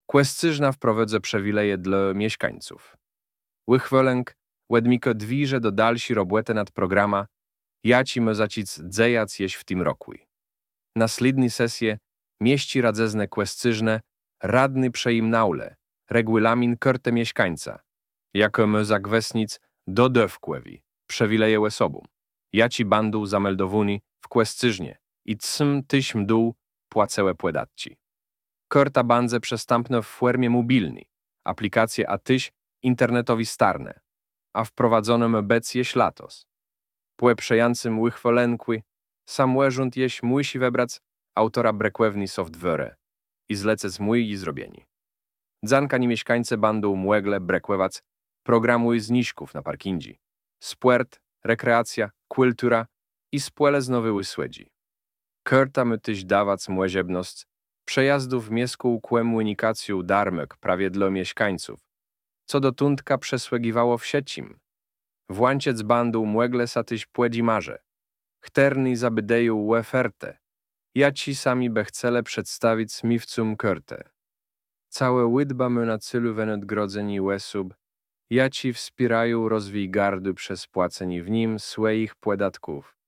Kłescyżna wprowadzę przewileje dla mieszkańców. Łychwolęk, wedmiko dwiże do dalsi robłete nad programa, ja ci my zacic dzejac jeść w tym roku. Na slidni sesję mieści radzezne kłescyżne, radny przeim naule, regulamin körte mieszkańca, jako my zagwesnic do dewkłewi, przewileje łesobu. Ja ci bandu zameldowuni w kłescyżnie i cym tyśm dół płacełe płedatci. Körta bandze przestępne w formie mobilni, aplikacje a tyś internetowi starne, a wprowadzonym obecnie ślatos. Płeprzejącym łychwolenkły, sam łeżunt jeś musi webrać autora brekwewni software i zlecec mój i zrobieni. Dzanka ni mieszkańce bandu młegle brekwewac programuj zniżków na parkindzi. Sport, rekreacja, kultura i spłele znowy łysłedzi. Körta my tyś dawac młeziebnost przejazdów miesku kłemłynikacju darmek prawie dla mieszkańców, co do tundka przesłegiwało w siecim. Włańciec bandu młegle satyś płedzi marze. Chterny zabydeju łeferte. Ja ci sami bechcele przedstawić smifcum körte. Całe łydba my na cylu wenodgrodzeni łesub. Ja ci wspierają rozwij gardy przez płaceni w nim swoich płedatków.